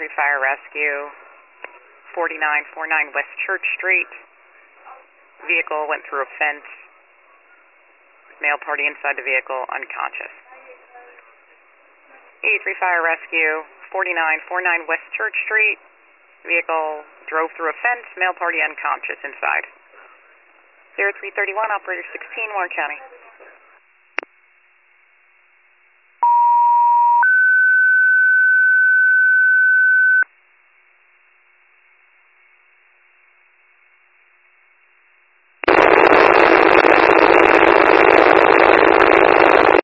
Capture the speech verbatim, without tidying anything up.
three Fire Rescue, forty-nine forty-nine West Church Street. Vehicle went through a fence. Male party inside the vehicle, unconscious. eighty-three Fire Rescue, forty-nine forty-nine West Church Street. Vehicle drove through a fence. Male party unconscious inside. zero three thirty-one, Operator sixteen, Warren County.